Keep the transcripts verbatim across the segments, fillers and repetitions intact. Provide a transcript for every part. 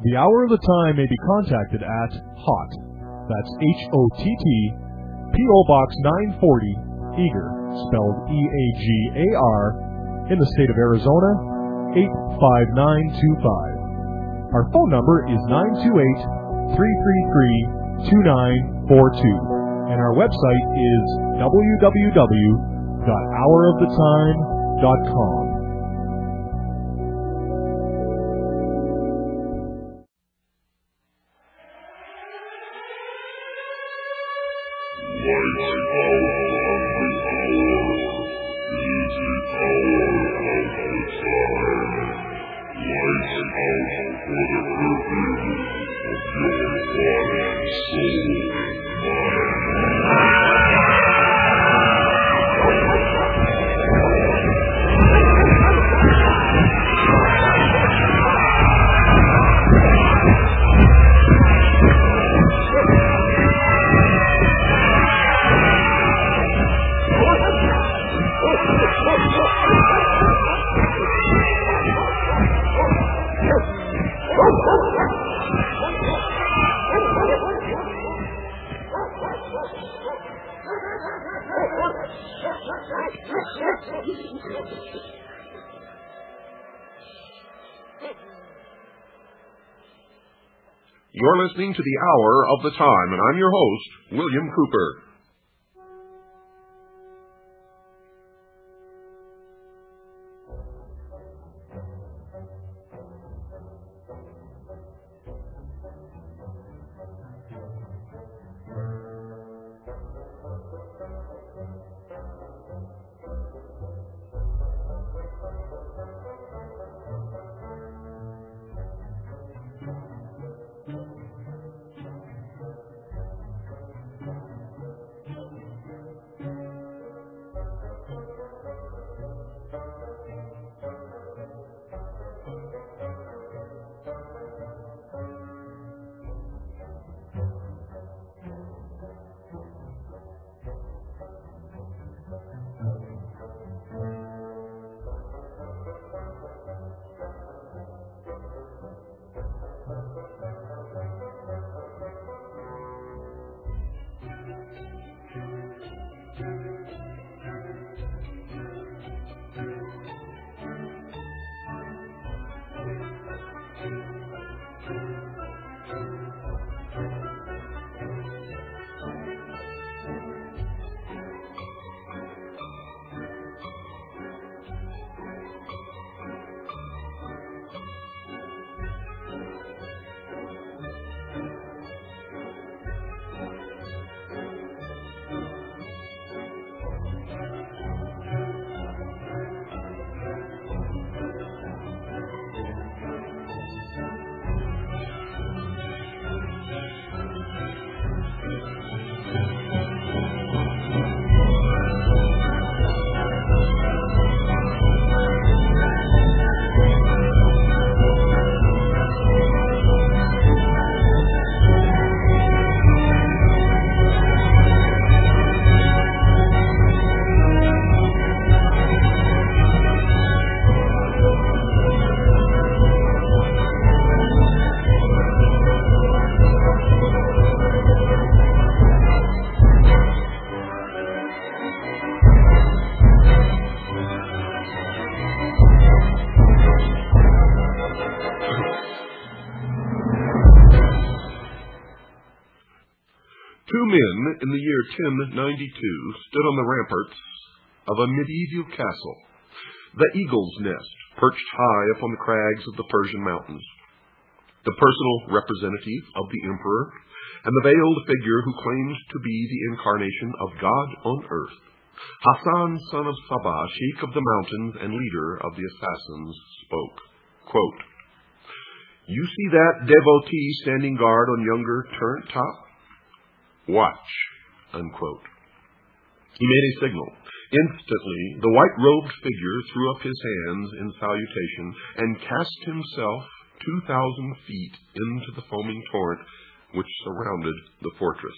The Hour of the Time may be contacted at HOTT, that's H O T T, P O Box nine forty, Eagar, spelled E A G A R, in the state of Arizona, eight five nine two five. Our phone number is nine two eight, three three three, two nine four two, and our website is w w w dot hour of the time dot com. You're listening to the Hour of the Time, and I'm your host, William Cooper. Two men in the year ten ninety-two stood on the ramparts of a medieval castle, the Eagle's Nest, perched high upon the crags of the Persian mountains. The personal representative of the emperor and the veiled figure who claimed to be the incarnation of God on earth, Hassan, son of Sabah, sheikh of the mountains and leader of the assassins, spoke. Quote, "You see that devotee standing guard on yonder turret top? Watch." Unquote. He made a signal. Instantly, the white-robed figure threw up his hands in salutation and cast himself two thousand feet into the foaming torrent which surrounded the fortress.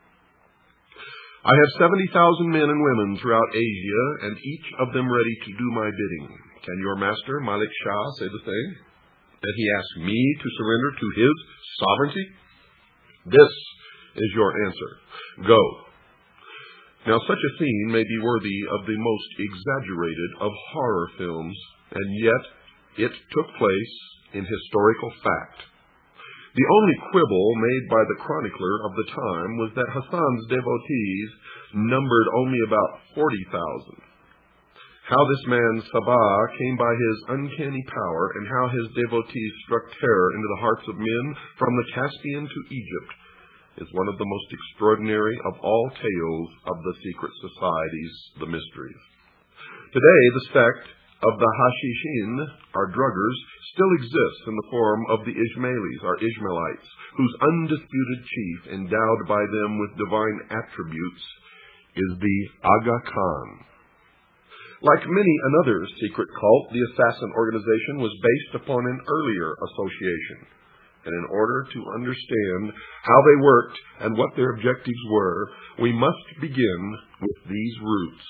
"I have seventy thousand men and women throughout Asia, and each of them ready to do my bidding. Can your master, Malik Shah, say the same?" and he asks me to surrender to his sovereignty? This is your answer. Go. Now, such a scene may be worthy of the most exaggerated of horror films, and yet it took place in historical fact. The only quibble made by the chronicler of the time was that Hasan's devotees numbered only about forty thousand. How this man Sabah came by his uncanny power, and how his devotees struck terror into the hearts of men from the Caspian to Egypt, is one of the most extraordinary of all tales of the secret societies, the mysteries. Today, the sect of the Hashishin, or druggers, still exists in the form of the Ismailis, or Ishmaelites, whose undisputed chief, endowed by them with divine attributes, is the Aga Khan. Like many another secret cult, the assassin organization was based upon an earlier association. And in order to understand how they worked and what their objectives were, we must begin with these roots.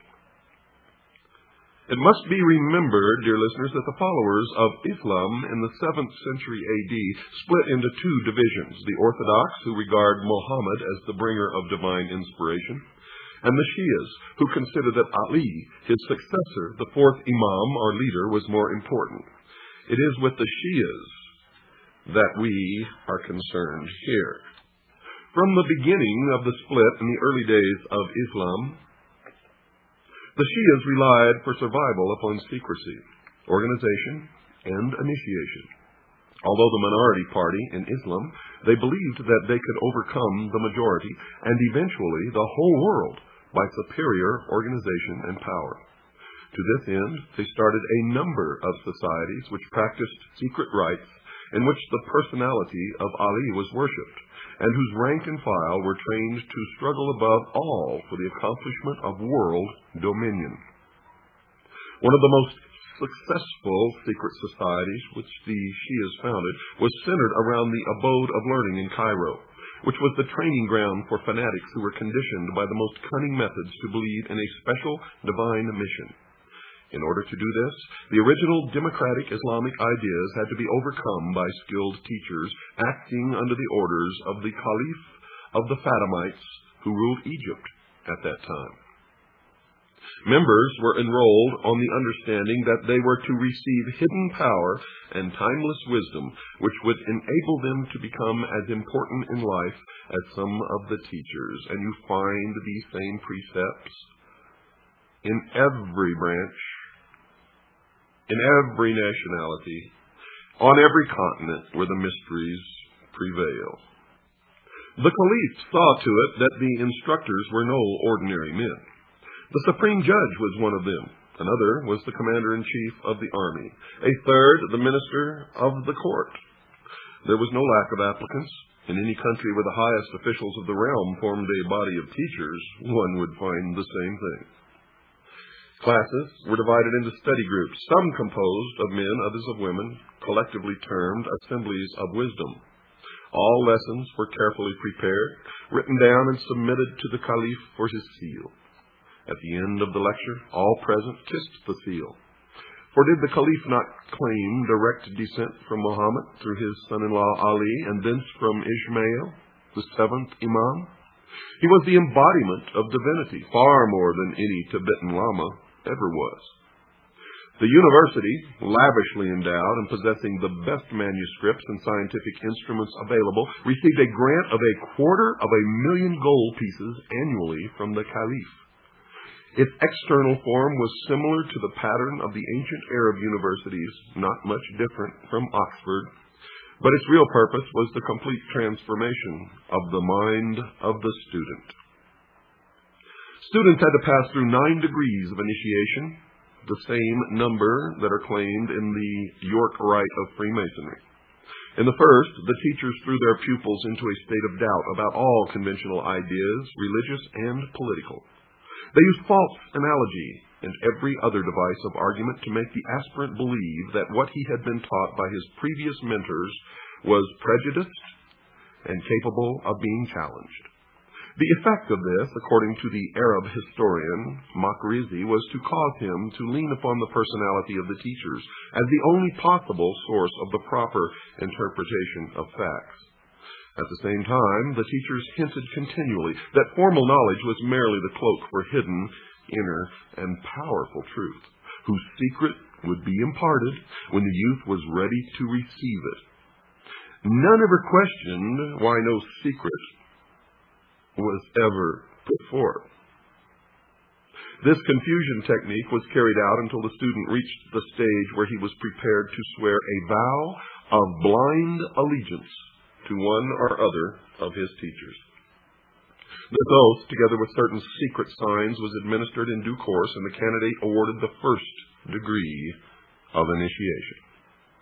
It must be remembered, dear listeners, that the followers of Islam in the seventh century A D split into two divisions: the Orthodox, who regard Muhammad as the bringer of divine inspiration, and the Shias, who consider that Ali, his successor, the fourth Imam or leader, was more important. It is with the Shias that we are concerned here. From the beginning of the split in the early days of Islam, the Shias relied for survival upon secrecy, organization, and initiation. Although the minority party in Islam, they believed that they could overcome the majority and eventually the whole world by superior organization and power. To this end, they started a number of societies which practiced secret rites in which the personality of Ali was worshipped, and whose rank and file were trained to struggle above all for the accomplishment of world dominion. One of the most successful secret societies which the Shias founded was centered around the abode of learning in Cairo, which was the training ground for fanatics who were conditioned by the most cunning methods to believe in a special divine mission. In order to do this, the original democratic Islamic ideas had to be overcome by skilled teachers acting under the orders of the Caliph of the Fatimites who ruled Egypt at that time. Members were enrolled on the understanding that they were to receive hidden power and timeless wisdom, which would enable them to become as important in life as some of the teachers. And you find these same precepts in every branch, in every nationality, on every continent where the mysteries prevail. The Caliph saw to it that the instructors were no ordinary men. The supreme judge was one of them. Another was the commander-in-chief of the army. A third, the minister of the court. There was no lack of applicants. In any country where the highest officials of the realm formed a body of teachers, one would find the same thing. Classes were divided into study groups, some composed of men, others of women, collectively termed assemblies of wisdom. All lessons were carefully prepared, written down, and submitted to the Caliph for his seal. At the end of the lecture, all present kissed the seal. For did the Caliph not claim direct descent from Muhammad through his son-in-law Ali, and thence from Ishmael, the seventh Imam? He was the embodiment of divinity, far more than any Tibetan Lama ever was. The university, lavishly endowed and possessing the best manuscripts and scientific instruments available, received a grant of a quarter of a million gold pieces annually from the Caliph. Its external form was similar to the pattern of the ancient Arab universities, not much different from Oxford, but its real purpose was the complete transformation of the mind of the student. Students had to pass through nine degrees of initiation, the same number that are claimed in the York Rite of Freemasonry. In the first, the teachers threw their pupils into a state of doubt about all conventional ideas, religious and political. They used false analogy and every other device of argument to make the aspirant believe that what he had been taught by his previous mentors was prejudiced and capable of being challenged. The effect of this, according to the Arab historian Makrizi, was to cause him to lean upon the personality of the teachers as the only possible source of the proper interpretation of facts. At the same time, the teachers hinted continually that formal knowledge was merely the cloak for hidden, inner, and powerful truth, whose secret would be imparted when the youth was ready to receive it. None ever questioned why no secret was ever put forth. This confusion technique was carried out until the student reached the stage where he was prepared to swear a vow of blind allegiance to one or other of his teachers. This oath, together with certain secret signs, was administered in due course, and the candidate awarded the first degree of initiation.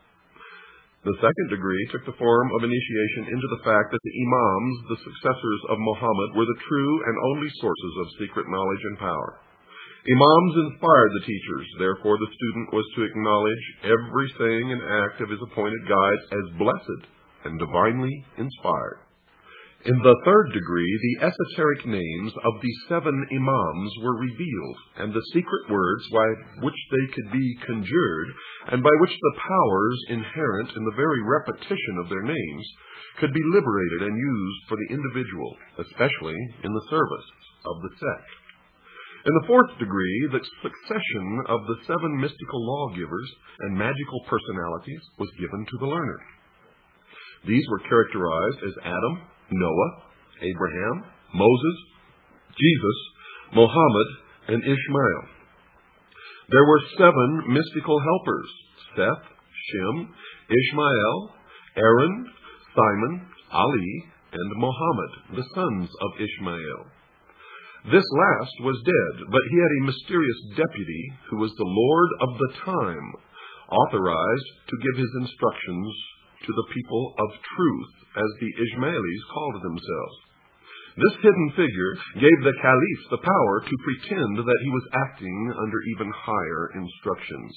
The second degree took the form of initiation into the fact that the imams, the successors of Muhammad, were the true and only sources of secret knowledge and power. Imams inspired the teachers. Therefore, the student was to acknowledge every saying and act of his appointed guides as blessed and divinely inspired. In the third degree, the esoteric names of the seven imams were revealed, and the secret words by which they could be conjured, and by which the powers inherent in the very repetition of their names could be liberated and used for the individual, especially in the service of the sect. In the fourth degree, the succession of the seven mystical lawgivers and magical personalities was given to the learner. These were characterized as Adam, Noah, Abraham, Moses, Jesus, Muhammad, and Ishmael. There were seven mystical helpers: Seth, Shem, Ishmael, Aaron, Simon, Ali, and Muhammad, the sons of Ishmael. This last was dead, but he had a mysterious deputy who was the Lord of the time, authorized to give his instructions to the people of truth, as the Ismailis called themselves. This hidden figure gave the caliph the power to pretend that he was acting under even higher instructions.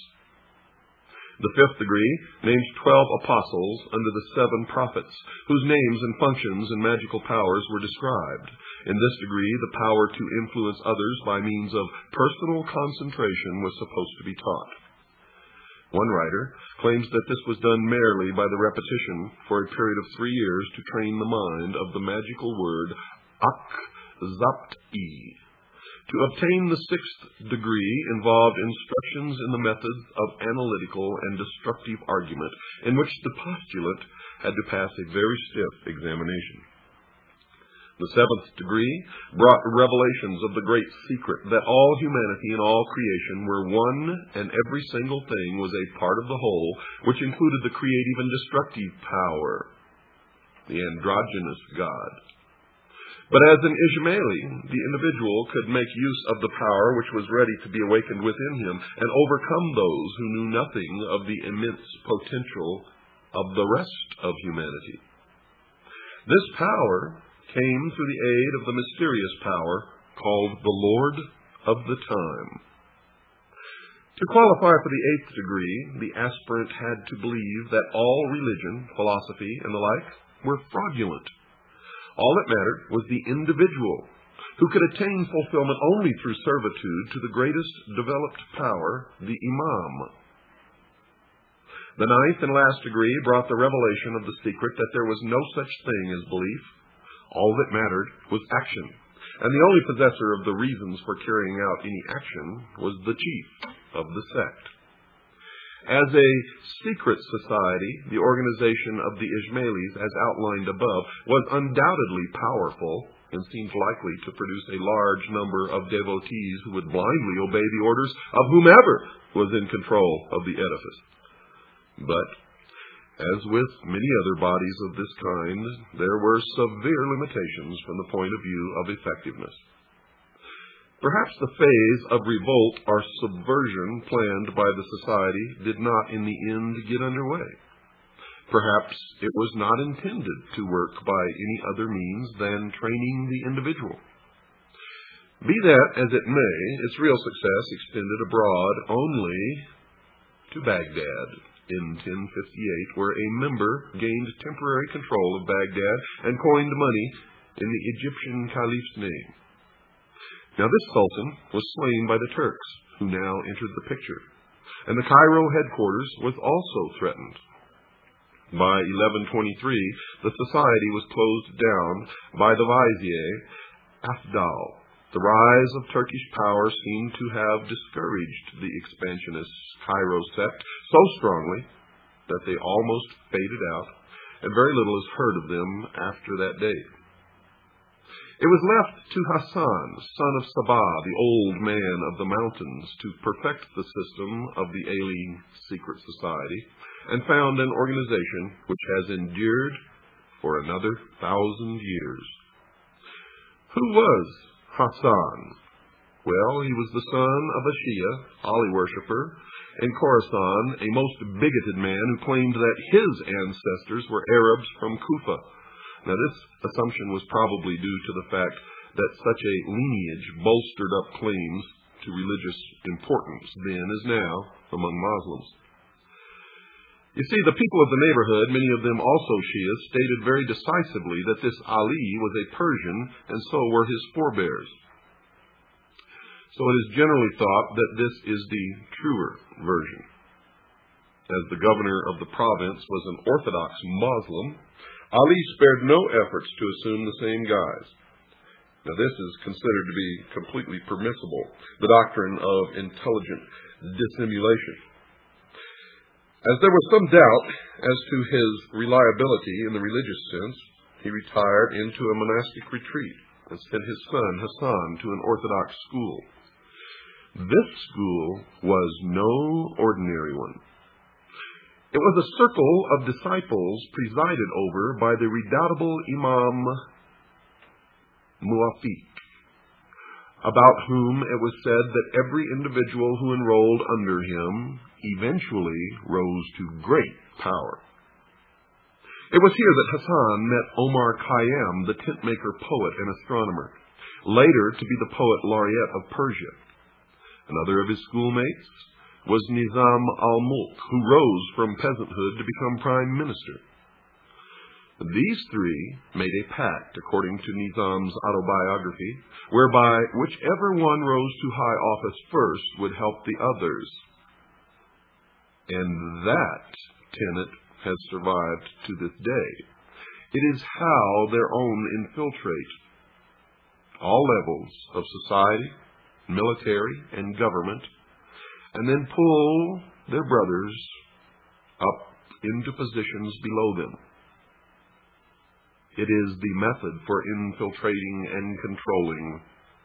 The fifth degree named twelve apostles under the seven prophets, whose names and functions and magical powers were described. In this degree, the power to influence others by means of personal concentration was supposed to be taught. One writer claims that this was done merely by the repetition for a period of three years to train the mind of the magical word Ak-Zapt-i. To obtain the sixth degree involved instructions in the methods of analytical and destructive argument, in which the postulant had to pass a very stiff examination. The seventh degree brought revelations of the great secret that all humanity and all creation were one, and every single thing was a part of the whole, which included the creative and destructive power, the androgynous God. But as an Ismaili, the individual could make use of the power which was ready to be awakened within him and overcome those who knew nothing of the immense potential of the rest of humanity. This power came through the aid of the mysterious power called the Lord of the Time. To qualify for the eighth degree, the aspirant had to believe that all religion, philosophy, and the like were fraudulent. All that mattered was the individual, who could attain fulfillment only through servitude to the greatest developed power, the Imam. The ninth and last degree brought the revelation of the secret that there was no such thing as belief. All that mattered was action, and the only possessor of the reasons for carrying out any action was the chief of the sect. As a secret society, the organization of the Ismailis, as outlined above, was undoubtedly powerful and seemed likely to produce a large number of devotees who would blindly obey the orders of whomever was in control of the edifice. But as with many other bodies of this kind, there were severe limitations from the point of view of effectiveness. Perhaps the phase of revolt or subversion planned by the society did not in the end get underway. Perhaps it was not intended to work by any other means than training the individual. Be that as it may, its real success extended abroad only to Baghdad in ten fifty-eight, where a member gained temporary control of Baghdad and coined money in the Egyptian caliph's name. Now this sultan was slain by the Turks, who now entered the picture, and the Cairo headquarters was also threatened. By eleven twenty-three, the society was closed down by the vizier Afdal. The rise of Turkish power seemed to have discouraged the expansionist Cairo sect so strongly that they almost faded out, and very little is heard of them after that date. It was left to Hassan, son of Sabah, the old man of the mountains, to perfect the system of the alien secret society, and found an organization which has endured for another thousand years. Who was Hassan? Well, he was the son of a Shia, Ali worshipper, in Khorasan, a most bigoted man who claimed that his ancestors were Arabs from Kufa. Now, this assumption was probably due to the fact that such a lineage bolstered up claims to religious importance then as now among Muslims. You see, the people of the neighborhood, many of them also Shias, stated very decisively that this Ali was a Persian, and so were his forebears. So it is generally thought that this is the truer version. As the governor of the province was an Orthodox Muslim, Ali spared no efforts to assume the same guise. Now this is considered to be completely permissible, the doctrine of intelligent dissimulation. As there was some doubt as to his reliability in the religious sense, he retired into a monastic retreat and sent his son Hassan to an Orthodox school. This school was no ordinary one. It was a circle of disciples presided over by the redoubtable Imam Muwafiq, about whom it was said that every individual who enrolled under him eventually rose to great power. It was here that Hassan met Omar Khayyam, the tent-maker poet and astronomer, later to be the poet laureate of Persia. Another of his schoolmates was Nizam al-Mulk, who rose from peasanthood to become prime minister. These three made a pact, according to Nizam's autobiography, whereby whichever one rose to high office first would help the others. And that tenet has survived to this day. It is how their own infiltrate all levels of society, military, and government, and then pull their brothers up into positions below them. It is the method for infiltrating and controlling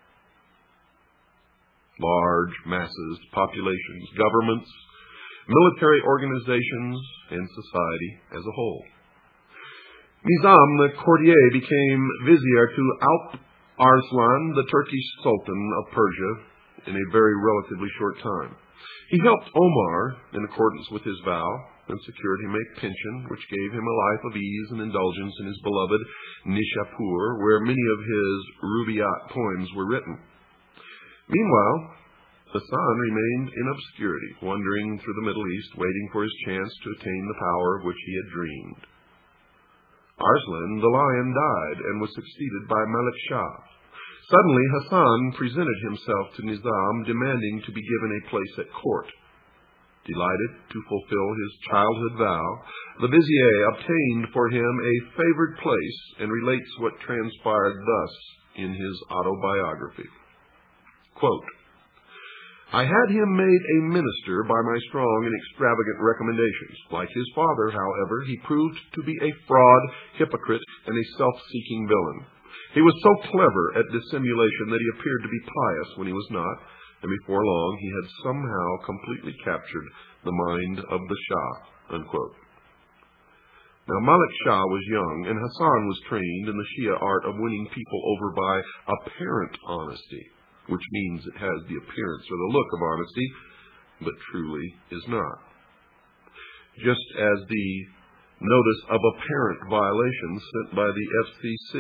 large masses, populations, governments, military organizations, and society as a whole. Nizam the courtier became vizier to Alp Arslan, the Turkish Sultan of Persia, in a very relatively short time. He helped Omar in accordance with his vow and secured him a pension which gave him a life of ease and indulgence in his beloved Nishapur, where many of his Rubaiyat poems were written. Meanwhile, Hassan remained in obscurity, wandering through the Middle East, waiting for his chance to attain the power of which he had dreamed. Arslan, the lion, died and was succeeded by Malik Shah. Suddenly, Hassan presented himself to Nizam, demanding to be given a place at court. Delighted to fulfill his childhood vow, the vizier obtained for him a favored place and relates what transpired thus in his autobiography. Quote, I had him made a minister by my strong and extravagant recommendations. Like his father, however, he proved to be a fraud, hypocrite, and a self-seeking villain. He was so clever at dissimulation that he appeared to be pious when he was not, and before long he had somehow completely captured the mind of the Shah. Unquote. Now, Malik Shah was young, and Hassan was trained in the Shia art of winning people over by apparent honesty, which means it has the appearance or the look of honesty, but truly is not. Just as the notice of apparent violations sent by the F C C.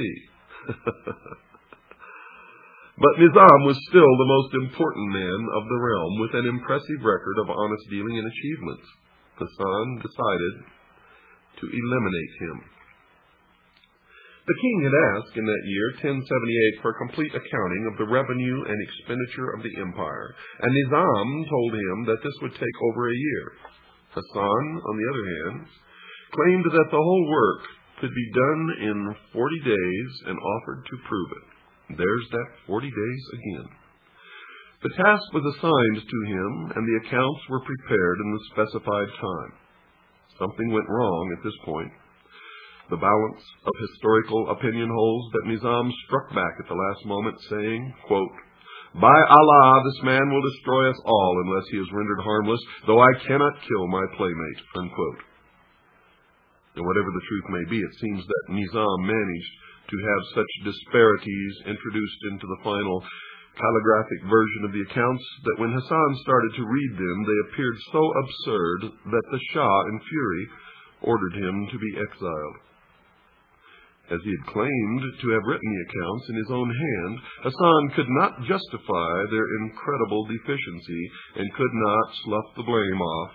But Nizam was still the most important man of the realm, with an impressive record of honest dealing and achievements. Hassan decided to eliminate him. The king had asked in that year, ten seventy-eight, for a complete accounting of the revenue and expenditure of the empire, and Nizam told him that this would take over a year. Hasan, on the other hand, claimed that the whole work could be done in forty days and offered to prove it. There's that forty days again. The task was assigned to him, and the accounts were prepared in the specified time. Something went wrong at this point. The balance of historical opinion holds that Nizam struck back at the last moment, saying, quote, "By Allah, this man will destroy us all unless he is rendered harmless, though I cannot kill my playmate," unquote. And whatever the truth may be, it seems that Nizam managed to have such disparities introduced into the final calligraphic version of the accounts that when Hasan started to read them, they appeared so absurd that the Shah, in fury, ordered him to be exiled. As he had claimed to have written the accounts in his own hand, Hasan could not justify their incredible deficiency and could not slough the blame off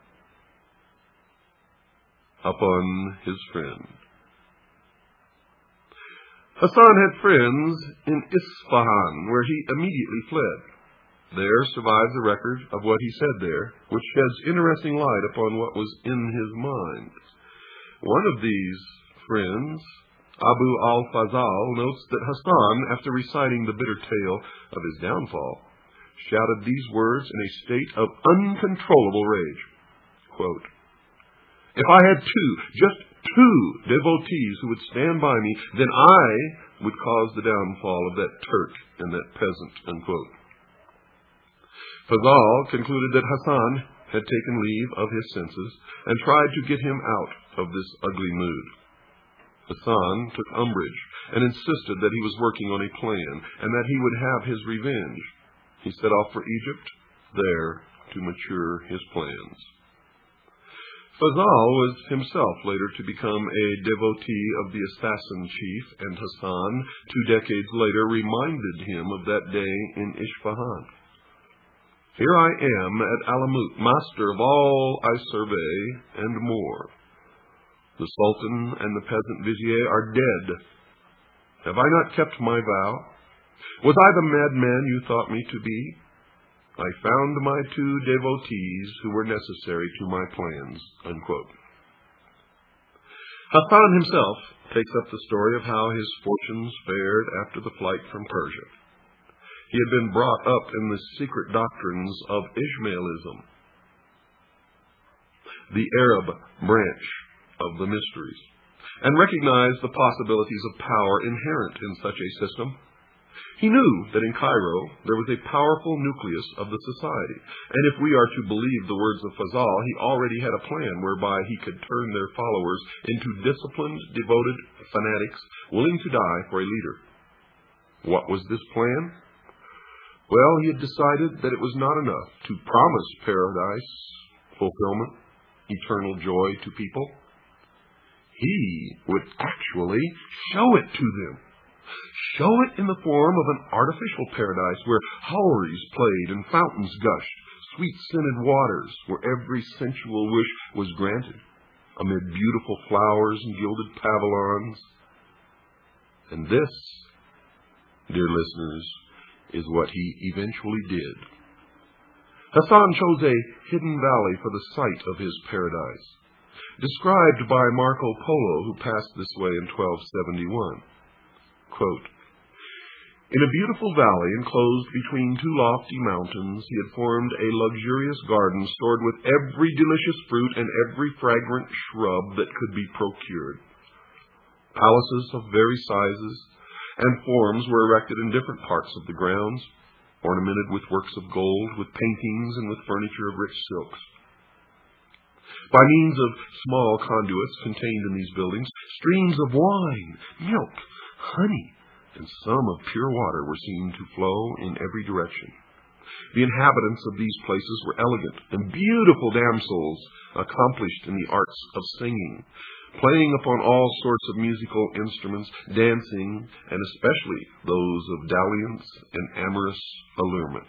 upon his friend. Hasan had friends in Isfahan, where he immediately fled. There survives a record of what he said there, which sheds interesting light upon what was in his mind. One of these friends, Abu al-Fazal, notes that Hasan, after reciting the bitter tale of his downfall, shouted these words in a state of uncontrollable rage. Quote, "If I had two, just two devotees who would stand by me, then I would cause the downfall of that Turk and that peasant," unquote. Fazal concluded that Hasan had taken leave of his senses and tried to get him out of this ugly mood. Hasan took umbrage and insisted that he was working on a plan and that he would have his revenge. He set off for Egypt, there to mature his plans. Fazal was himself later to become a devotee of the assassin chief, and Hasan, two decades later, reminded him of that day in Isfahan. "Here I am at Alamut, master of all I survey and more. The Sultan and the peasant vizier are dead. Have I not kept my vow? Was I the madman you thought me to be? I found my two devotees who were necessary to my plans," unquote. Hasan himself takes up the story of how his fortunes fared after the flight from Persia. He had been brought up in the secret doctrines of Ismailism, the Arab branch of the mysteries, and recognized the possibilities of power inherent in such a system. He knew that in Cairo there was a powerful nucleus of the society, and if we are to believe the words of Fazal, he already had a plan whereby he could turn their followers into disciplined, devoted fanatics willing to die for a leader. What was this plan? Well, he had decided that it was not enough to promise paradise, fulfillment, eternal joy to people. He would actually show it to them. Show it in the form of an artificial paradise where houris played and fountains gushed, sweet-scented waters where every sensual wish was granted, amid beautiful flowers and gilded pavilions. And this, dear listeners, is what he eventually did. Hasan chose a hidden valley for the site of his paradise, described by Marco Polo, who passed this way in twelve seventy-one. Quote, "In a beautiful valley enclosed between two lofty mountains, he had formed a luxurious garden stored with every delicious fruit and every fragrant shrub that could be procured. Palaces of various sizes and forms were erected in different parts of the grounds, ornamented with works of gold, with paintings, and with furniture of rich silks. By means of small conduits contained in these buildings, streams of wine, milk, honey, and some of pure water were seen to flow in every direction. The inhabitants of these places were elegant and beautiful damsels, accomplished in the arts of singing, playing upon all sorts of musical instruments, dancing, and especially those of dalliance and amorous allurement.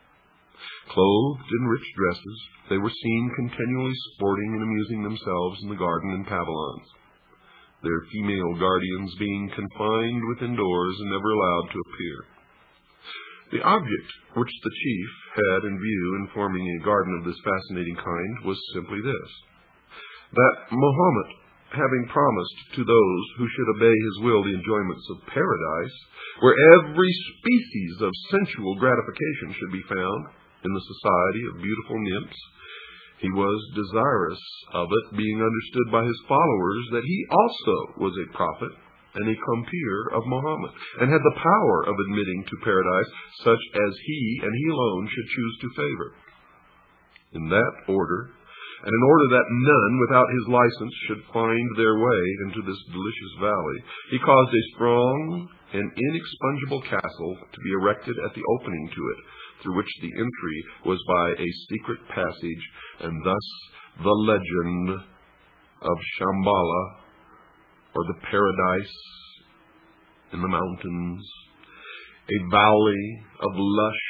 Clothed in rich dresses, they were seen continually sporting and amusing themselves in the garden and pavilions. their female guardians being confined within doors and never allowed to appear. The object which the chief had in view in forming a garden of this fascinating kind was simply this: that Mohammed, having promised to those who should obey his will the enjoyments of paradise, where every species of sensual gratification should be found in the society of beautiful nymphs, he was desirous of it being understood by his followers that he also was a prophet and a compeer of Mohammed, and had the power of admitting to paradise such as he and he alone should choose to favor. In that order, and in order that none without his license should find their way into this delicious valley, he caused a strong and inexpugnable castle to be erected at the opening to it, through which the entry was by a secret passage, and thus the legend of Shambhala, or the paradise in the mountains, a valley of lush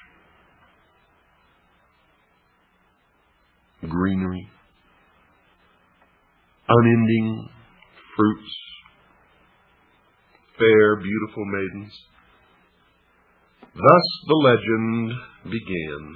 greenery, unending fruits, fair, beautiful maidens. Thus the legend began.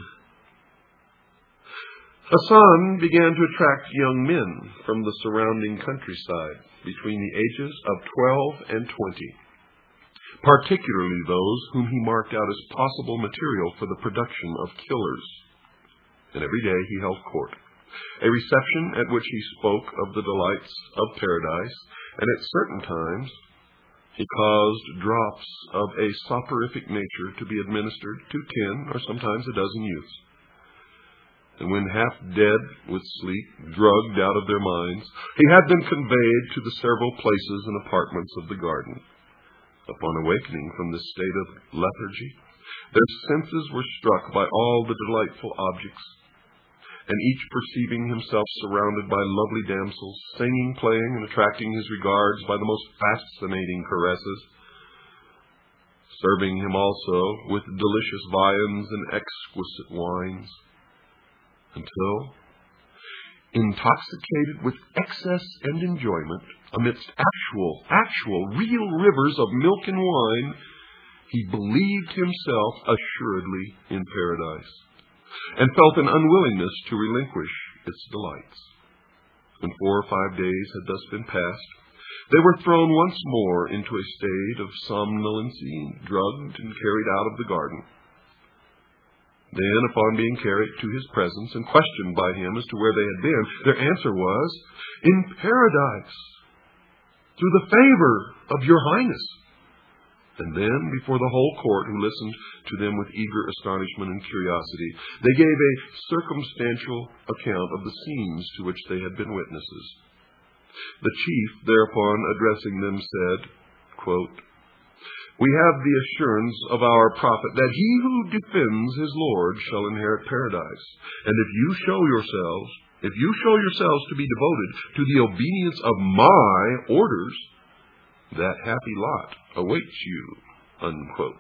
Hasan began to attract young men from the surrounding countryside between the ages of twelve and twenty, particularly those whom he marked out as possible material for the production of killers. And every day he held court, a reception at which he spoke of the delights of paradise, and at certain times he caused drops of a soporific nature to be administered to ten or sometimes a dozen youths. And when half dead with sleep, drugged out of their minds, he had them conveyed to the several places and apartments of the garden. Upon awakening from this state of lethargy, their senses were struck by all the delightful objects, and each perceiving himself surrounded by lovely damsels, singing, playing, and attracting his regards by the most fascinating caresses, serving him also with delicious viands and exquisite wines, until, intoxicated with excess and enjoyment, amidst actual, actual, real rivers of milk and wine, he believed himself assuredly in paradise, and felt an unwillingness to relinquish its delights. When four or five days had thus been passed, they were thrown once more into a state of somnolency, drugged and carried out of the garden. Then, upon being carried to his presence and questioned by him as to where they had been, their answer was, "In paradise, through the favor of your highness." And then, before the whole court, who listened to them with eager astonishment and curiosity, they gave a circumstantial account of the scenes to which they had been witnesses. The chief, thereupon addressing them, said, quote, "We have the assurance of our prophet that he who defends his Lord shall inherit paradise. And if you show yourselves, if you show yourselves to be devoted to the obedience of my orders, that happy lot awaits you." Unquote.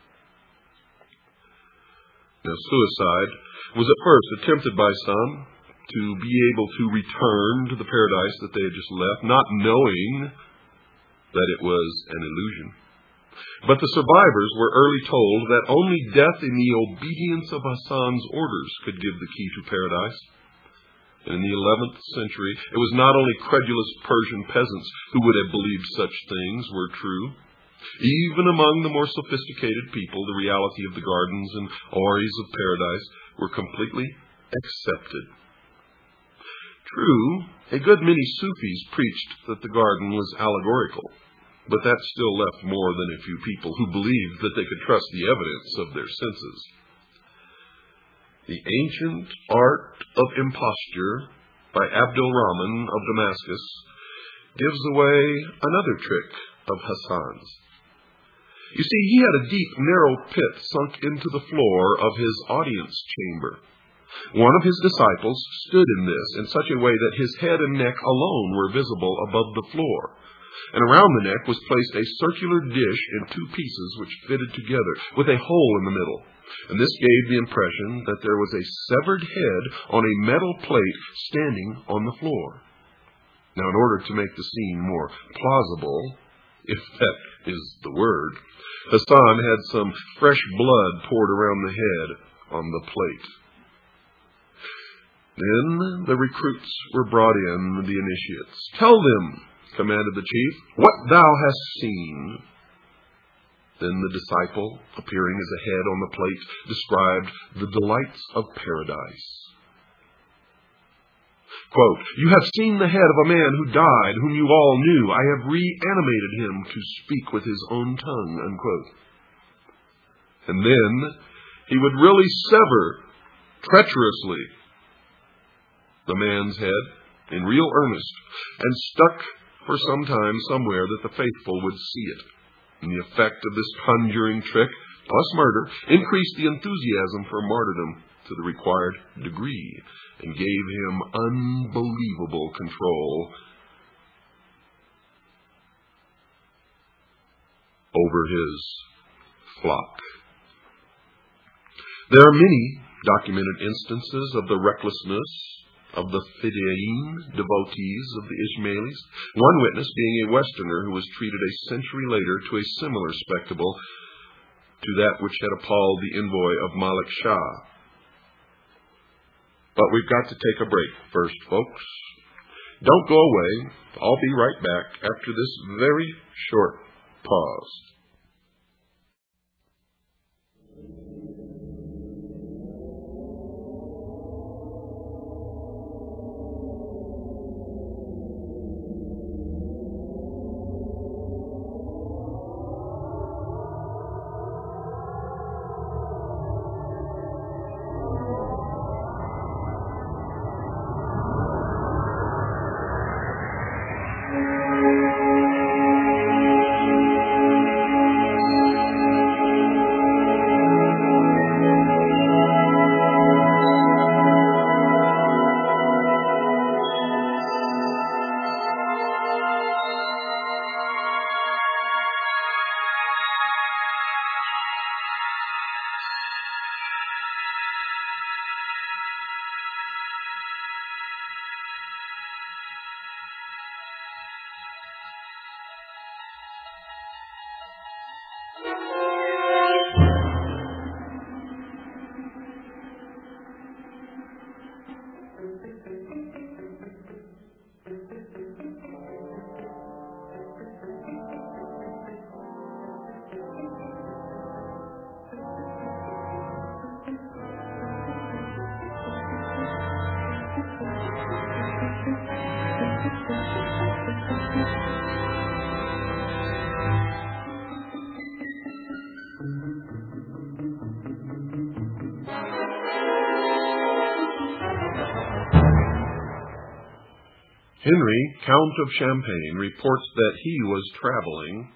Now, suicide was at first attempted by some to be able to return to the paradise that they had just left, not knowing that it was an illusion. But the survivors were early told that only death in the obedience of Hasan's orders could give the key to paradise. And in the eleventh century, it was not only credulous Persian peasants who would have believed such things were true. Even among the more sophisticated people, the reality of the gardens and houris of paradise were completely accepted. True, a good many Sufis preached that the garden was allegorical, but that still left more than a few people who believed that they could trust the evidence of their senses. The Ancient Art of Imposture by Abdul Rahman of Damascus gives away another trick of Hasan's. You see, he had a deep, narrow pit sunk into the floor of his audience chamber. One of his disciples stood in this in such a way that his head and neck alone were visible above the floor, and around the neck was placed a circular dish in two pieces which fitted together, with a hole in the middle. And this gave the impression that there was a severed head on a metal plate standing on the floor. Now, in order to make the scene more plausible, if that is the word, Hasan had some fresh blood poured around the head on the plate. Then the recruits were brought in, the initiates. "Tell them," commanded the chief, "what thou hast seen." Then the disciple, appearing as a head on the plate, described the delights of paradise. Quote, "You have seen the head of a man who died, whom you all knew. I have reanimated him to speak with his own tongue." Unquote. And then he would really sever treacherously the man's head in real earnest, and stuck for some time somewhere that the faithful would see it. And the effect of this conjuring trick, plus murder, increased the enthusiasm for martyrdom to the required degree, and gave him unbelievable control over his flock. There are many documented instances of the recklessness of the Fidayeen devotees of the Ismailis, one witness being a Westerner who was treated a century later to a similar spectacle to that which had appalled the envoy of Malik Shah. But we've got to take a break first, folks. Don't go away. I'll be right back after this very short pause. Henry, Count of Champagne, reports that he was traveling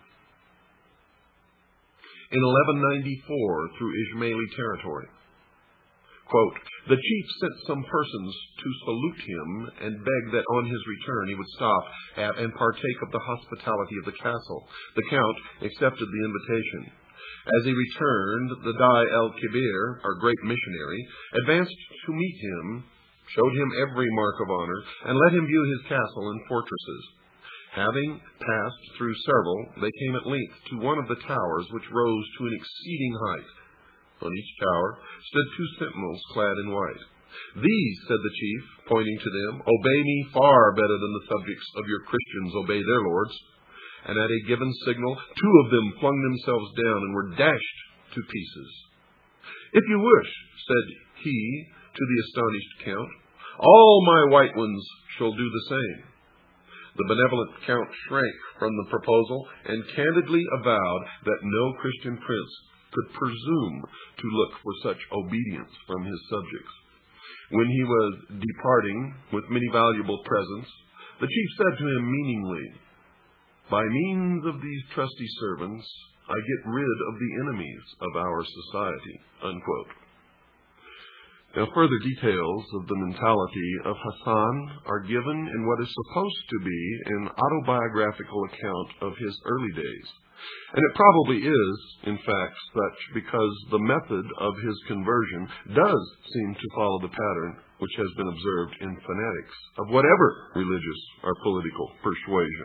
in eleven ninety-four through Ismaili territory. Quote, "The chief sent some persons to salute him and beg that on his return he would stop at and partake of the hospitality of the castle. The count accepted the invitation. As he returned, the Dai el-Kibir, our great missionary, advanced to meet him, showed him every mark of honor, and let him view his castle and fortresses. Having passed through several, they came at length to one of the towers, which rose to an exceeding height. On each tower stood two sentinels clad in white. 'These,' said the chief, pointing to them, 'obey me far better than the subjects of your Christians obey their lords.' And at a given signal, two of them flung themselves down and were dashed to pieces. 'If you wish,' said he to the astonished count, 'all my white ones shall do the same.' The benevolent count shrank from the proposal and candidly avowed that no Christian prince could presume to look for such obedience from his subjects. When he was departing with many valuable presents, the chief said to him meaningly, 'By means of these trusty servants, I get rid of the enemies of our society.'" Unquote. Now, further details of the mentality of Hasan are given in what is supposed to be an autobiographical account of his early days. And it probably is, in fact, such because the method of his conversion does seem to follow the pattern which has been observed in fanatics of whatever religious or political persuasion.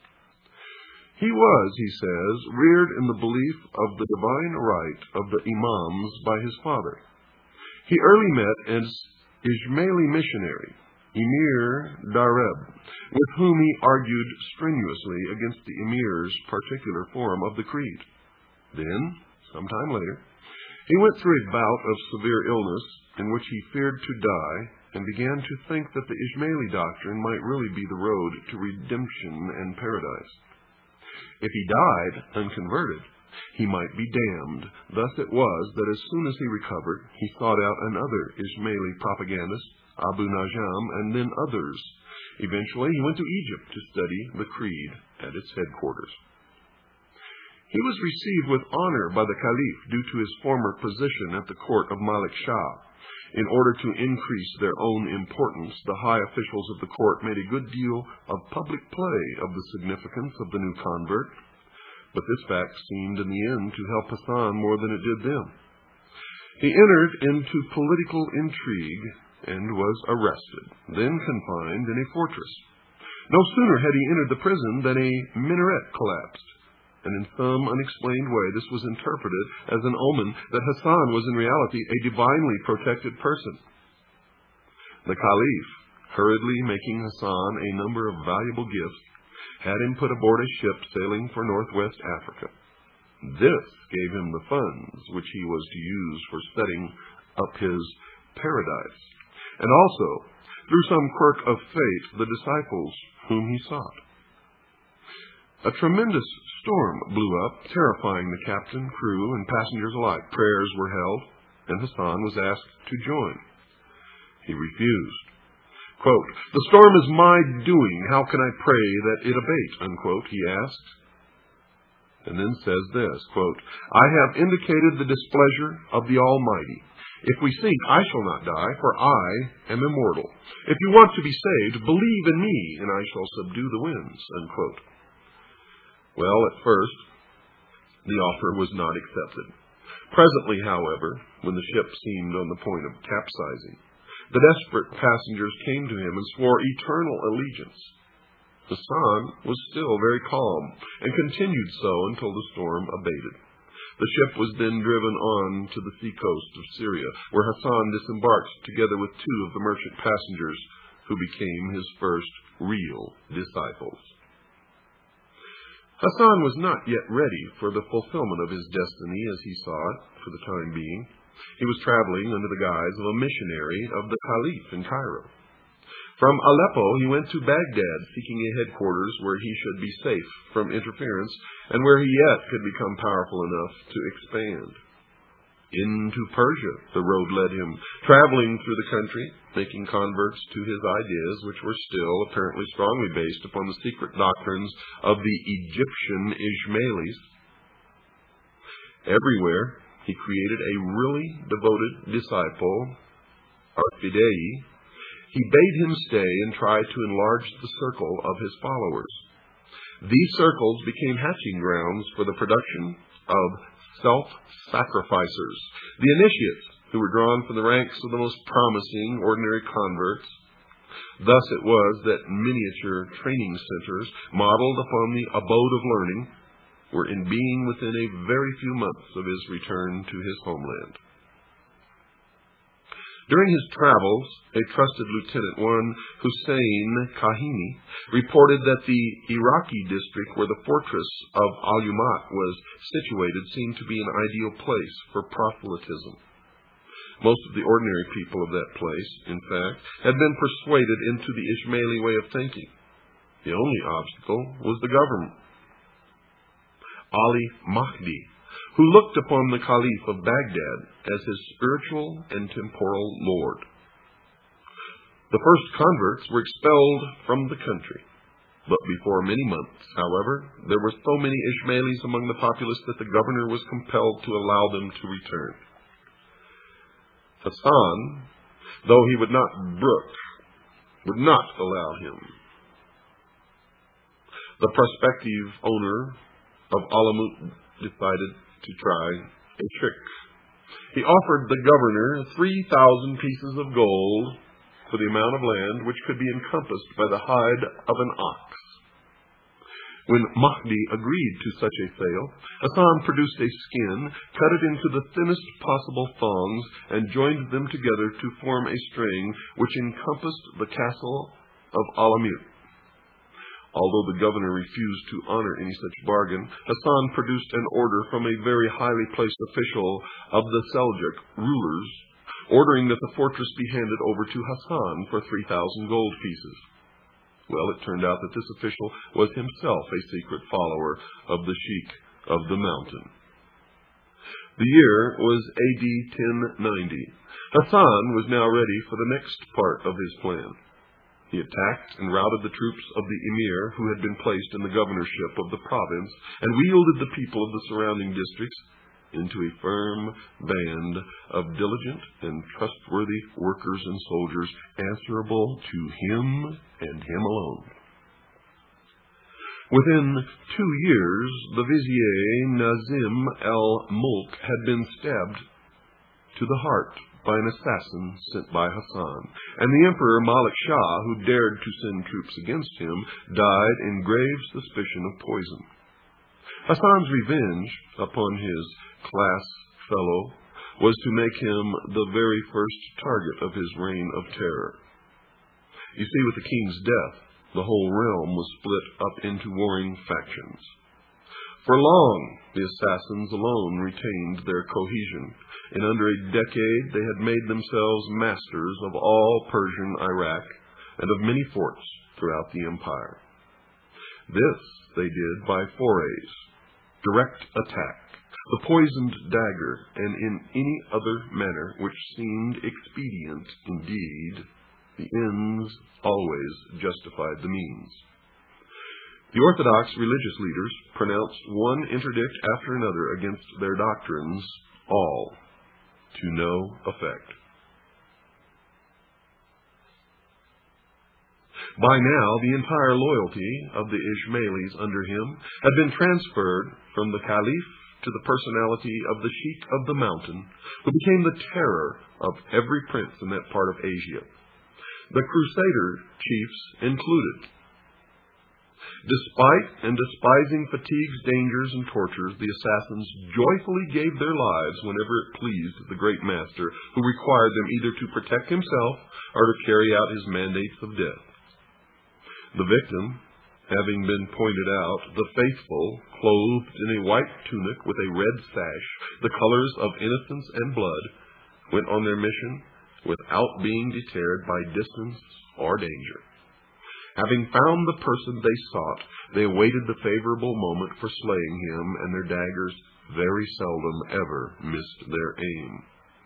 He was, he says, reared in the belief of the divine right of the imams by his father. He early met an Ismaili missionary, Emir Dareb, with whom he argued strenuously against the emir's particular form of the creed. Then, some time later, he went through a bout of severe illness in which he feared to die and began to think that the Ismaili doctrine might really be the road to redemption and paradise. If he died unconverted, he might be damned. Thus it was that as soon as he recovered, he sought out another Ismaili propagandist, Abu Najam, and then others. Eventually, he went to Egypt to study the creed at its headquarters. He was received with honor by the Caliph due to his former position at the court of Malik Shah. In order to increase their own importance, the high officials of the court made a good deal of public play of the significance of the new convert, but this fact seemed in the end to help Hasan more than it did them. He entered into political intrigue and was arrested, then confined in a fortress. No sooner had he entered the prison than a minaret collapsed, and in some unexplained way this was interpreted as an omen that Hasan was in reality a divinely protected person. The Caliph, hurriedly making Hasan a number of valuable gifts, had him put aboard a ship sailing for northwest Africa. This gave him the funds which he was to use for setting up his paradise, and also, through some quirk of fate, the disciples whom he sought. A tremendous storm blew up, terrifying the captain, crew, and passengers alike. Prayers were held, and Hasan was asked to join. He refused. Quote, "The storm is my doing. How can I pray that it abate?" Unquote, he asked. And then says this, quote, "I have indicated the displeasure of the Almighty. If we sink, I shall not die, for I am immortal. If you want to be saved, believe in me, and I shall subdue the winds." Unquote. Well, at first, the offer was not accepted. Presently, however, when the ship seemed on the point of capsizing, the desperate passengers came to him and swore eternal allegiance. Hasan was still very calm, and continued so until the storm abated. The ship was then driven on to the seacoast of Syria, where Hasan disembarked together with two of the merchant passengers who became his first real disciples. Hasan was not yet ready for the fulfillment of his destiny as he saw it for the time being. He was traveling under the guise of a missionary of the Caliph in Cairo. From Aleppo, he went to Baghdad, seeking a headquarters where he should be safe from interference and where he yet could become powerful enough to expand. Into Persia the road led him, traveling through the country, making converts to his ideas, which were still apparently strongly based upon the secret doctrines of the Egyptian Ismailis. Everywhere he created a really devoted disciple, Arfidei. He bade him stay and try to enlarge the circle of his followers. These circles became hatching grounds for the production of self-sacrificers, the initiates who were drawn from the ranks of the most promising ordinary converts. Thus it was that miniature training centers, modeled upon the abode of learning, were in being within a very few months of his return to his homeland. During his travels, a trusted lieutenant, one Hussein Kahini, reported that the Iraqi district where the fortress of Al-Umat was situated seemed to be an ideal place for proselytism. Most of the ordinary people of that place, in fact, had been persuaded into the Ismaili way of thinking. The only obstacle was the government. Ali Mahdi, who looked upon the Caliph of Baghdad as his spiritual and temporal lord. The first converts were expelled from the country, but before many months, however, there were so many Ismailis among the populace that the governor was compelled to allow them to return. Hasan, though he would not brook, would not allow him. The prospective owner of Alamut decided to try a trick. He offered the governor three thousand pieces of gold for the amount of land which could be encompassed by the hide of an ox. When Mahdi agreed to such a sale, Hasan produced a skin, cut it into the thinnest possible thongs, and joined them together to form a string which encompassed the castle of Alamut. Although the governor refused to honor any such bargain, Hasan produced an order from a very highly placed official of the Seljuk rulers, ordering that the fortress be handed over to Hasan for three thousand gold pieces. Well, it turned out that this official was himself a secret follower of the Sheikh of the Mountain. The year was A D ten ninety. Hasan was now ready for the next part of his plan. He attacked and routed the troops of the emir who had been placed in the governorship of the province, and wielded the people of the surrounding districts into a firm band of diligent and trustworthy workers and soldiers answerable to him and him alone. Within two years, the vizier Nazim al-Mulk had been stabbed to the heart by an assassin sent by Hasan, and the Emperor Malik Shah, who dared to send troops against him, died in grave suspicion of poison. Hasan's revenge upon his class fellow was to make him the very first target of his reign of terror. You see, with the king's death, the whole realm was split up into warring factions. For long, the assassins alone retained their cohesion. In under a decade, they had made themselves masters of all Persian Iraq and of many forts throughout the empire. This they did by forays, direct attack, the poisoned dagger, and in any other manner which seemed expedient. Indeed, the ends always justified the means. The Orthodox religious leaders pronounced one interdict after another against their doctrines, all to no effect. By now, the entire loyalty of the Ismailis under him had been transferred from the Caliph to the personality of the Sheikh of the Mountain, who became the terror of every prince in that part of Asia, the Crusader chiefs included. Despite and despising fatigues, dangers, and tortures, the assassins joyfully gave their lives whenever it pleased the great master, who required them either to protect himself or to carry out his mandates of death. The victim, having been pointed out, the faithful, clothed in a white tunic with a red sash, the colors of innocence and blood, went on their mission without being deterred by distance or danger. Having found the person they sought, they awaited the favorable moment for slaying him, and their daggers very seldom ever missed their aim.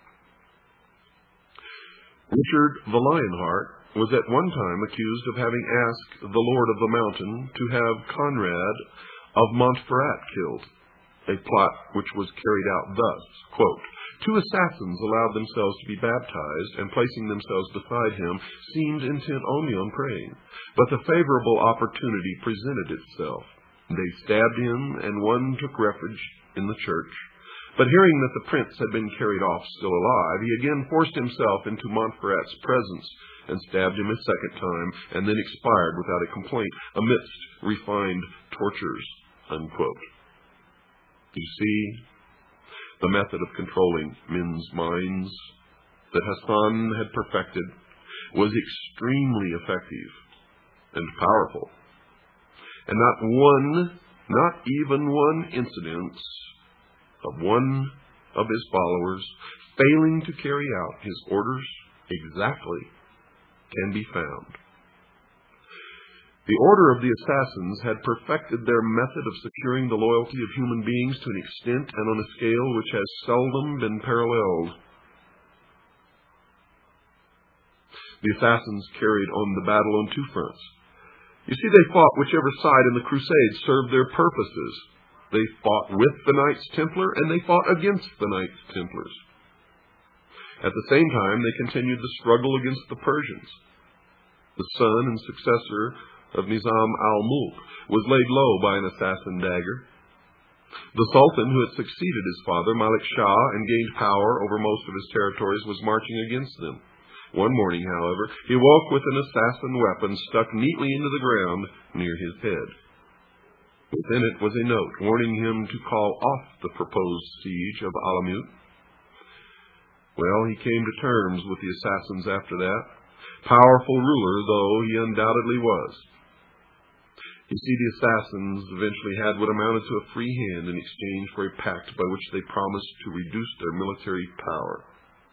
Richard the Lionheart was at one time accused of having asked the Lord of the Mountain to have Conrad of Montferrat killed, a plot which was carried out thus, quote, "Two assassins allowed themselves to be baptized, and placing themselves beside him, seemed intent only on praying. But the favorable opportunity presented itself. They stabbed him, and one took refuge in the church. But hearing that the prince had been carried off still alive, he again forced himself into Montferrat's presence, and stabbed him a second time, and then expired without a complaint, amidst refined tortures." Unquote. You see, the method of controlling men's minds that Hasan had perfected was extremely effective and powerful. And not one, not even one incident of one of his followers failing to carry out his orders exactly can be found. The order of the assassins had perfected their method of securing the loyalty of human beings to an extent and on a scale which has seldom been paralleled. The assassins carried on the battle on two fronts. You see, they fought whichever side in the crusade served their purposes. They fought with the Knights Templar, and they fought against the Knights Templars. At the same time, they continued the struggle against the Persians. The son and successor of Nizam al-Mulk was laid low by an assassin dagger. The Sultan who had succeeded his father, Malik Shah, and gained power over most of his territories, was marching against them. One morning, however, he woke with an assassin weapon stuck neatly into the ground near his head. Within it was a note warning him to call off the proposed siege of Alamut. Well, he came to terms with the assassins after that, powerful ruler though he undoubtedly was. You see, the assassins eventually had what amounted to a free hand in exchange for a pact by which they promised to reduce their military power.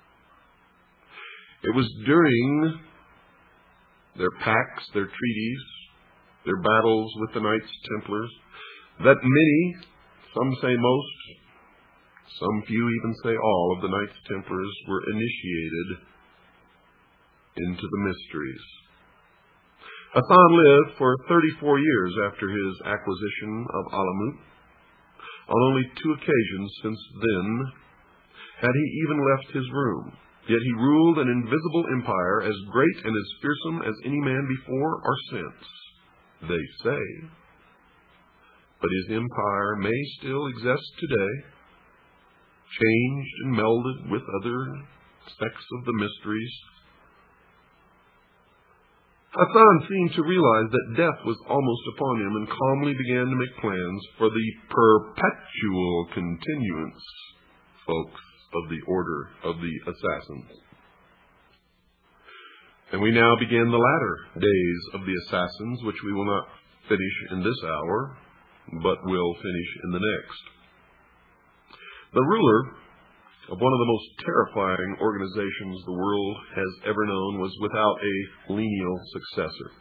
It was during their pacts, their treaties, their battles with the Knights Templars, that many, some say most, some few even say all of the Knights Templars were initiated into the mysteries. Hasan lived for thirty-four years after his acquisition of Alamut. On only two occasions since then had he even left his room, yet he ruled an invisible empire as great and as fearsome as any man before or since, they say. But his empire may still exist today, changed and melded with other sects of the mysteries. Hasan seemed to realize that death was almost upon him and calmly began to make plans for the perpetual continuance, folks, of the Order of the Assassins. And we now begin the latter days of the Assassins, which we will not finish in this hour, but will finish in the next. The ruler of one of the most terrifying organizations the world has ever known was without a lineal successor.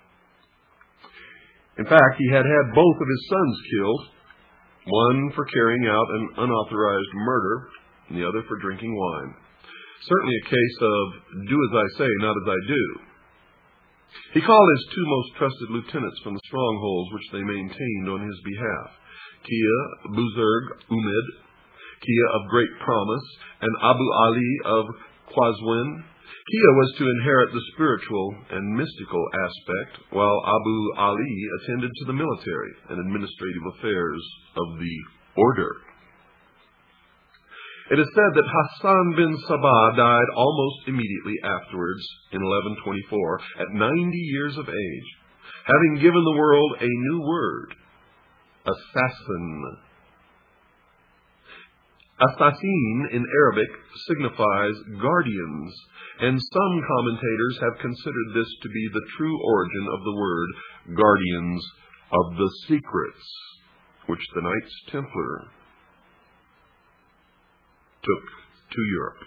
In fact, he had had both of his sons killed, one for carrying out an unauthorized murder, and the other for drinking wine. Certainly a case of do as I say, not as I do. He called his two most trusted lieutenants from the strongholds which they maintained on his behalf, Kia Buzurg Umid, Kia of Great Promise, and Abu Ali of Qazwin. Kia was to inherit the spiritual and mystical aspect, while Abu Ali attended to the military and administrative affairs of the order. It is said that Hasan bin Sabah died almost immediately afterwards in eleven twenty-four at ninety years of age, having given the world a new word, assassin. Assassin in Arabic signifies guardians, and some commentators have considered this to be the true origin of the word guardians of the secrets, which the Knights Templar took to Europe.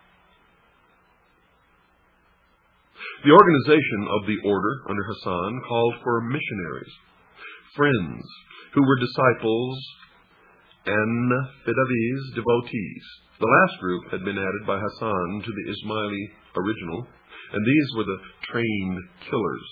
The organization of the order under Hasan called for missionaries, friends who were disciples and Fidavi's devotees. The last group had been added by Hasan to the Ismaili original, and these were the trained killers.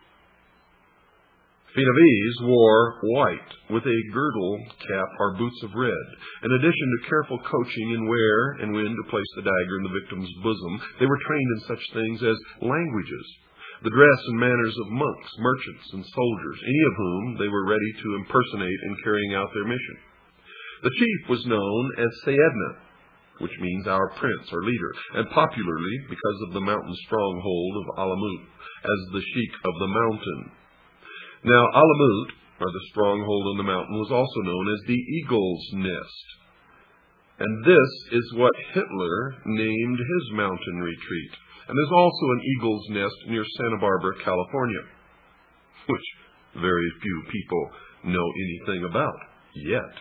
Fidavis wore white with a girdle cap or boots of red. In addition to careful coaching in where and when to place the dagger in the victim's bosom, they were trained in such things as languages, the dress and manners of monks, merchants, and soldiers, any of whom they were ready to impersonate in carrying out their mission. The chief was known as Sayyidna, which means our prince or leader, and popularly, because of the mountain stronghold of Alamut, as the Sheikh of the mountain. Now, Alamut, or the stronghold on the mountain, was also known as the Eagle's Nest. And this is what Hitler named his mountain retreat. And there's also an Eagle's Nest near Santa Barbara, California, which very few people know anything about yet.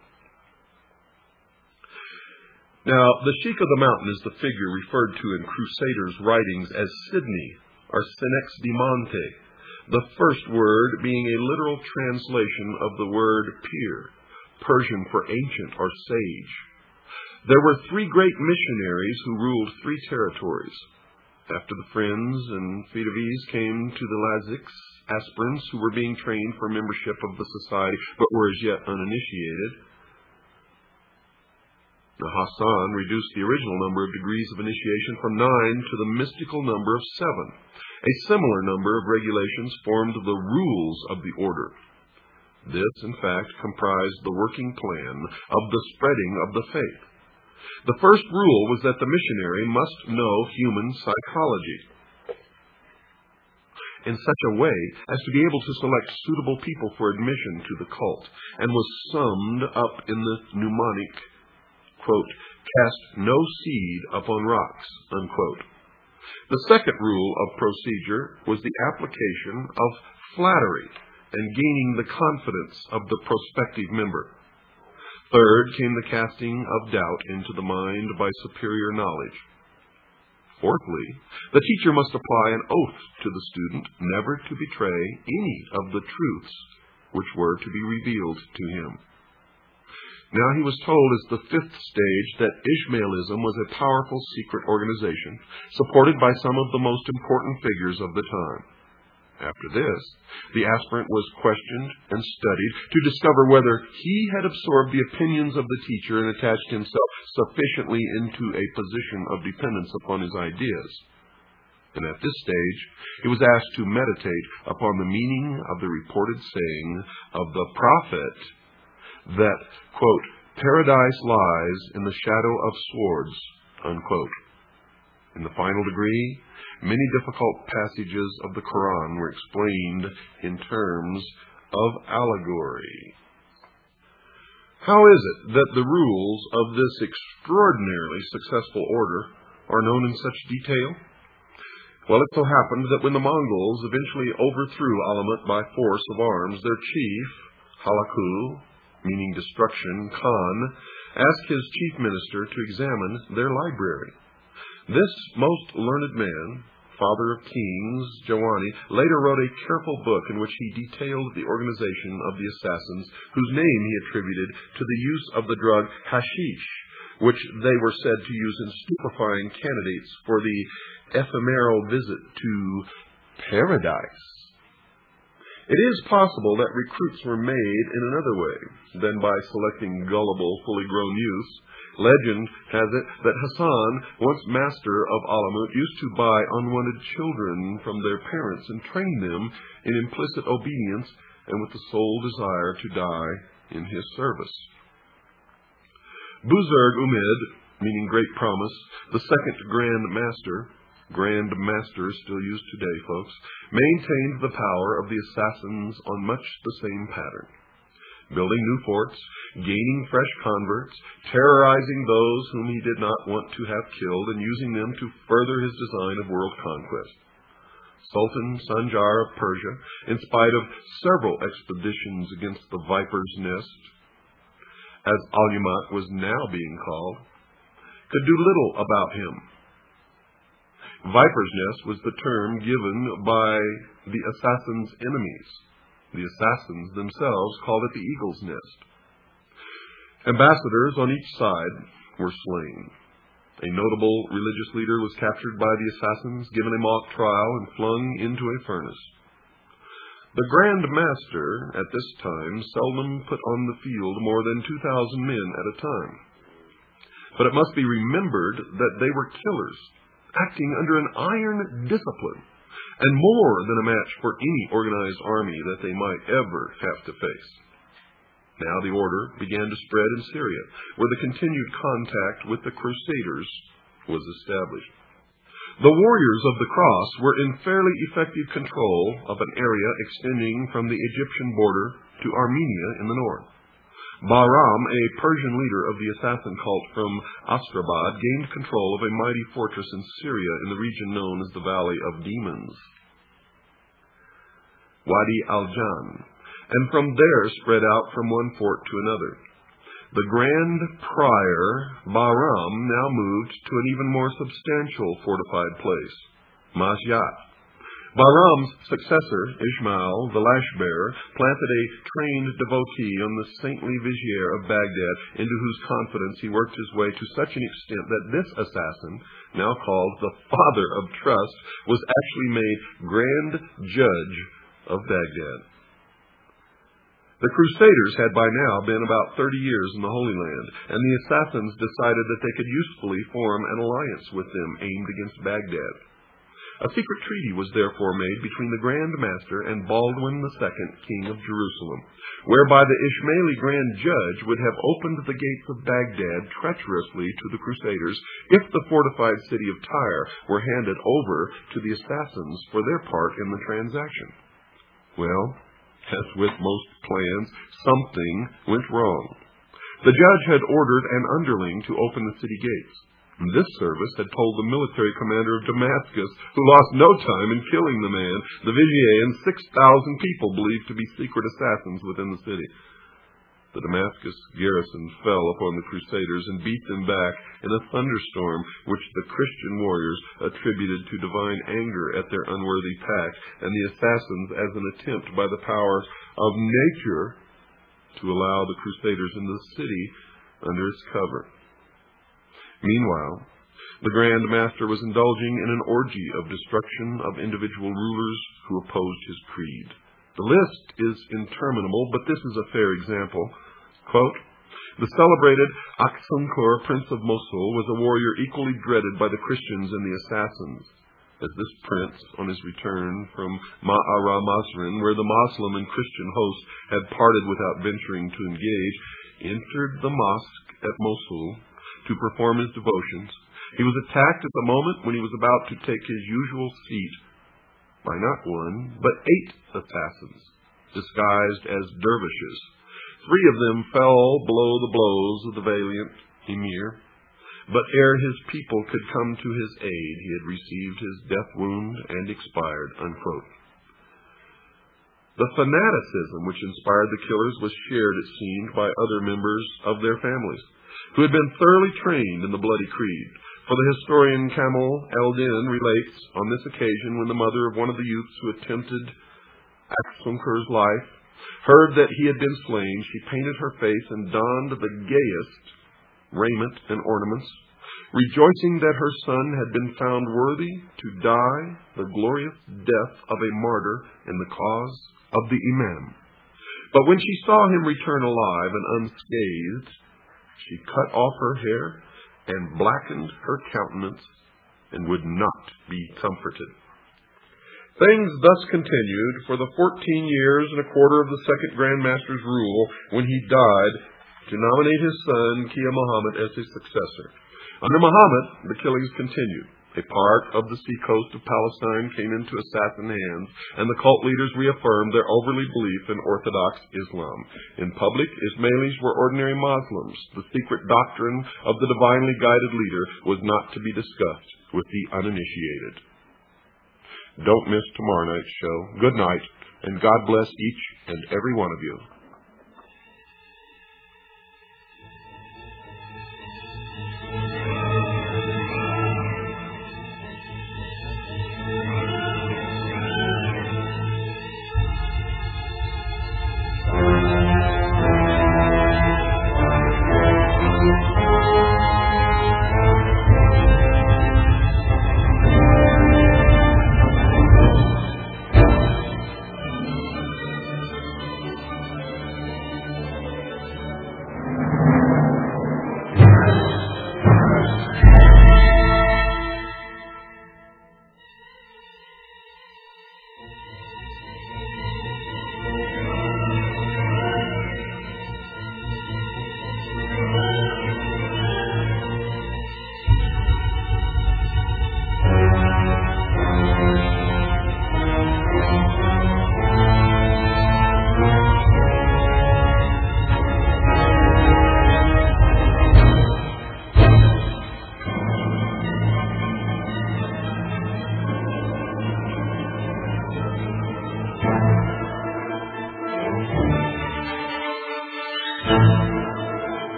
Now, the Sheikh of the Mountain is the figure referred to in Crusaders' writings as Sidney, or Senex de Monte, the first word being a literal translation of the word pir, Persian for ancient or sage. There were three great missionaries who ruled three territories. After the Friends and Fidavis came to the Lazics, aspirants who were being trained for membership of the society but were as yet uninitiated. Now, Hasan reduced the original number of degrees of initiation from nine to the mystical number of seven. A similar number of regulations formed the rules of the order. This, in fact, comprised the working plan of the spreading of the faith. The first rule was that the missionary must know human psychology in such a way as to be able to select suitable people for admission to the cult, and was summed up in the mnemonic, quote, "Cast no seed upon rocks," unquote. The second rule of procedure was the application of flattery and gaining the confidence of the prospective member. Third came the casting of doubt into the mind by superior knowledge. Fourthly, the teacher must apply an oath to the student never to betray any of the truths which were to be revealed to him. Now he was told as the fifth stage that Ishmaelism was a powerful secret organization, supported by some of the most important figures of the time. After this, the aspirant was questioned and studied to discover whether he had absorbed the opinions of the teacher and attached himself sufficiently into a position of dependence upon his ideas. And at this stage, he was asked to meditate upon the meaning of the reported saying of the prophet that, quote, "Paradise lies in the shadow of swords," unquote. In the final degree, many difficult passages of the Quran were explained in terms of allegory. How is it that the rules of this extraordinarily successful order are known in such detail? Well, it so happened that when the Mongols eventually overthrew Alamut by force of arms, their chief, Halaku, meaning destruction, Khan, asked his chief minister to examine their library. This most learned man, father of kings, Jawani, later wrote a careful book in which he detailed the organization of the assassins, whose name he attributed to the use of the drug hashish, which they were said to use in stupefying candidates for the ephemeral visit to paradise. It is possible that recruits were made in another way than by selecting gullible, fully grown youths. Legend has it that Hassan, once master of Alamut, used to buy unwanted children from their parents and train them in implicit obedience and with the sole desire to die in his service. Buzurg Umid, meaning Great Promise, the second Grand Master, Grand Master still used today, folks, maintained the power of the assassins on much the same pattern. Building new forts, gaining fresh converts, terrorizing those whom he did not want to have killed, and using them to further his design of world conquest. Sultan Sanjar of Persia, in spite of several expeditions against the Viper's Nest, as Alamut was now being called, could do little about him. Viper's Nest was the term given by the assassin's enemies. The assassins themselves called it the Eagle's Nest. Ambassadors on each side were slain. A notable religious leader was captured by the assassins, given a mock trial, and flung into a furnace. The Grand Master, at this time, seldom put on the field more than two thousand men at a time. But it must be remembered that they were killers, acting under an iron discipline, and more than a match for any organized army that they might ever have to face. Now the order began to spread in Syria, where the continued contact with the Crusaders was established. The warriors of the cross were in fairly effective control of an area extending from the Egyptian border to Armenia in the north. Bahram, a Persian leader of the assassin cult from Astrabad, gained control of a mighty fortress in Syria in the region known as the Valley of Demons, Wadi al-Jan, and from there spread out from one fort to another. The Grand Prior, Bahram, now moved to an even more substantial fortified place, Masyat. Bahram's successor, Ishmael, the lash-bearer, planted a trained devotee on the saintly vizier of Baghdad, into whose confidence he worked his way to such an extent that this assassin, now called the Father of Trust, was actually made Grand Judge of Baghdad. The Crusaders had by now been about thirty years in the Holy Land, and the assassins decided that they could usefully form an alliance with them aimed against Baghdad. A secret treaty was therefore made between the Grand Master and Baldwin the Second, King of Jerusalem, whereby the Ismaili Grand Judge would have opened the gates of Baghdad treacherously to the Crusaders if the fortified city of Tyre were handed over to the assassins for their part in the transaction. Well, as with most plans, something went wrong. The judge had ordered an underling to open the city gates. This service had told the military commander of Damascus, who lost no time in killing the man, the vizier, and six thousand people believed to be secret assassins within the city. The Damascus garrison fell upon the Crusaders and beat them back in a thunderstorm which the Christian warriors attributed to divine anger at their unworthy pact, and the assassins as an attempt by the power of nature to allow the Crusaders into the city under its cover. Meanwhile, the Grand Master was indulging in an orgy of destruction of individual rulers who opposed his creed. The list is interminable, but this is a fair example. Quote, the celebrated Aksunkur, Prince of Mosul, was a warrior equally dreaded by the Christians and the assassins. As this prince, on his return from Ma'ara Masrin, where the Moslem and Christian hosts had parted without venturing to engage, entered the mosque at Mosul to perform his devotions, he was attacked at the moment when he was about to take his usual seat by not one, but eight assassins, disguised as dervishes. Three of them fell below the blows of the valiant emir, but ere his people could come to his aid, he had received his death wound and expired. Unquote. The fanaticism which inspired the killers was shared, it seemed, by other members of their families, who had been thoroughly trained in the bloody creed. For the historian Kamal el-Din relates, on this occasion, when the mother of one of the youths who attempted Aksunkur's life heard that he had been slain, she painted her face and donned the gayest raiment and ornaments, rejoicing that her son had been found worthy to die the glorious death of a martyr in the cause of the Imam. But when she saw him return alive and unscathed, she cut off her hair and blackened her countenance and would not be comforted. Things thus continued for the fourteen years and a quarter of the second Grand Master's rule, when he died to nominate his son, Kia Muhammad, as his successor. Under Muhammad, the killings continued. A part of the seacoast of Palestine came into assassin hands, and the cult leaders reaffirmed their overly belief in Orthodox Islam. In public, Ismailis were ordinary Muslims. The secret doctrine of the divinely guided leader was not to be discussed with the uninitiated. Don't miss tomorrow night's show. Good night, and God bless each and every one of you.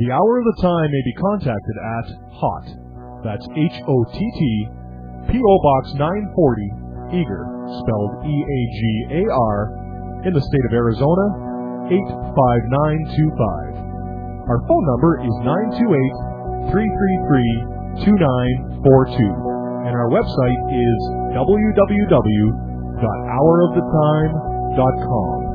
The Hour of the Time may be contacted at HOTT, that's H O T T, P O Box nine forty, Eagar, spelled E A G A R, in the state of Arizona, eight five nine two five. Our phone number is nine two eight, three three three, two nine four two, and our website is w w w dot hour of the time dot com.